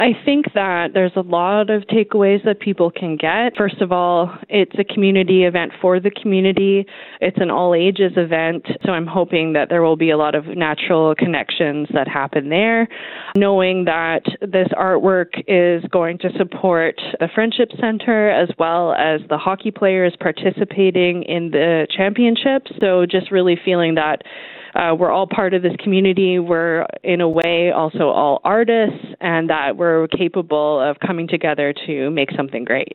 I think that there's a lot of takeaways that people can get. First of all, it's a community event for the community. It's an all-ages event, so I'm hoping that there will be a lot of natural connections that happen there. Knowing that this artwork is going to support the Friendship Center as well as the hockey players participating in the championships. So just really feeling that we're all part of this community. We're, in a way, also all artists, and that we're capable of coming together to make something great.